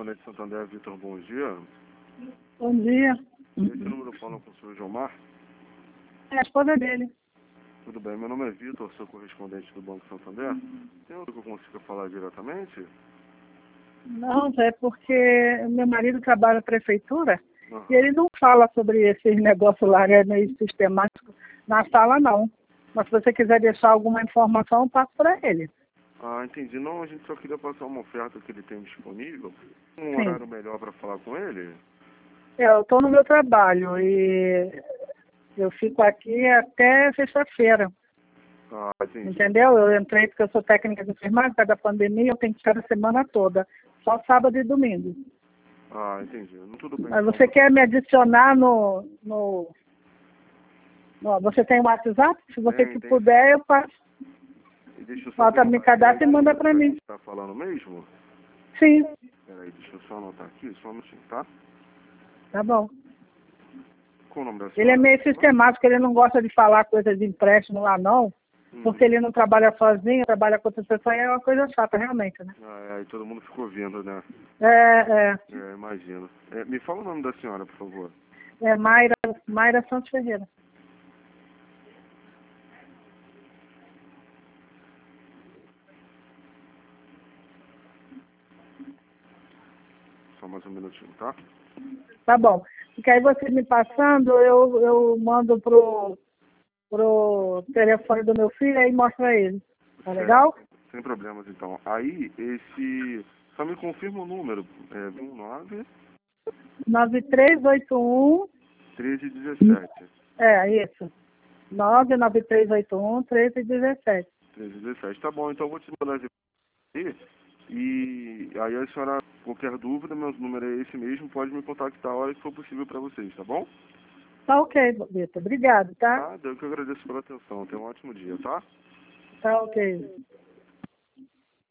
correspondente Santander, Vitor, bom dia. Bom dia. Esse número fala com o senhor Gilmar? É a esposa dele. Tudo bem, meu nome é Vitor, sou correspondente do Banco Santander. Tem outro que eu consiga falar diretamente? Não, é porque meu marido trabalha na prefeitura Aham. e ele não fala sobre esses negócios lá, né, meio sistemático, na sala não. Mas se você quiser deixar alguma informação, eu passo para ele. Ah, entendi. Não, a gente só queria passar uma oferta que ele tem disponível. Um Sim. horário melhor para falar com ele? Eu estou no meu trabalho e eu fico aqui até sexta-feira. Ah, entendi. Entendeu? Eu entrei porque eu sou técnica de enfermagem, por causa da pandemia, eu tenho que ficar a semana toda, só sábado e domingo. Ah, entendi. Tudo bem. Mas Então, você quer me adicionar você tem o WhatsApp? Se você que tem. puder, eu passo. E deixa eu só Falta me perguntar, cadastrar e manda para mim. tá falando mesmo? Sim, Peraí, deixa eu só anotar aqui, só um minutinho, tá? tá bom. Qual o nome da Ele senhora? é meio sistemático, ele não gosta de falar coisa de empréstimo lá não, porque ele não trabalha sozinho, trabalha com outras pessoas, e é uma coisa chata realmente, né? Ah, aí todo mundo ficou vendo, né? É Imagino. Me fala o nome da senhora, por favor. Mayra Santos Ferreira. Só mais um minutinho, tá? Tá bom. Porque aí você me passando, eu mando pro telefone do meu filho e mostra a ele. Tá legal? Sem problemas, então. Aí, só me confirma o número. 19 9381 1317. isso. 99381 1317. 1317. Tá bom, então eu vou te mandar esse aí. E aí a senhora, qualquer dúvida, meu número é esse mesmo, pode me contactar a hora que for possível para vocês, tá bom? Tá ok, Vitor. Obrigado, tá? Tá, eu que agradeço pela atenção. Tenha um ótimo dia, tá? Tá ok.